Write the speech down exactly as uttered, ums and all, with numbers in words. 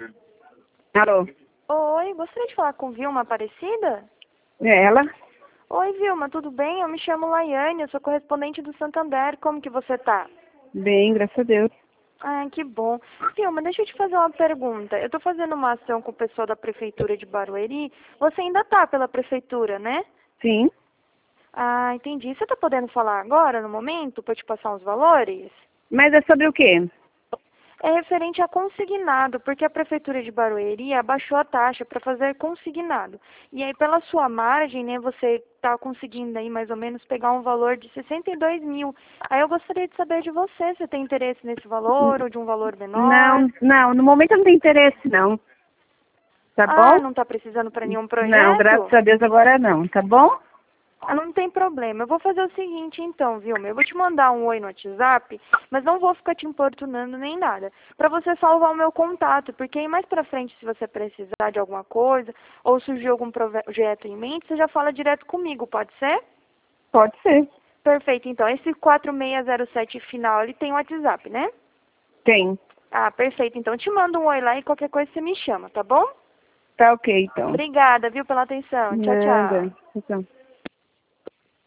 Alô? Oi, gostaria de falar com Vilma Aparecida? É ela? Oi, Vilma, tudo bem? Eu me chamo Laiane, eu sou correspondente do Santander. Como que você tá? Bem, graças a Deus. Ah, que bom. Vilma, deixa eu te fazer uma pergunta. Eu tô fazendo uma ação com o pessoal da Prefeitura de Barueri. Você ainda tá pela Prefeitura, né? Sim. Ah, entendi. Você tá podendo falar agora, no momento, pra eu te passar uns valores? Mas é sobre o quê? É referente a consignado, porque a Prefeitura de Barueri abaixou a taxa para fazer consignado. E aí, pela sua margem, né, você está conseguindo aí mais ou menos pegar um valor de sessenta e dois mil. Aí eu gostaria de saber de você, se tem interesse nesse valor ou de um valor menor. Não, não, no momento eu não tenho interesse, não. Tá Ah, bom? não está precisando para nenhum Não, graças projeto? a Deus agora não, tá bom? Ah, não tem problema. Eu vou fazer o seguinte, então, viu? Eu vou te mandar um oi no WhatsApp, mas não vou ficar te importunando nem nada. Para você salvar o meu contato, porque aí mais pra frente, se você precisar de alguma coisa ou surgir algum projeto em mente, você já fala direto comigo, pode ser? Pode ser. Perfeito, então. Esse quatro seis zero sete final, ele tem WhatsApp, né? Tem. Ah, perfeito. Então, eu te mando um oi lá e qualquer coisa você me chama, tá bom? Tá ok, então. Obrigada, viu, pela atenção. Tchau, tchau. Nada. Tchau.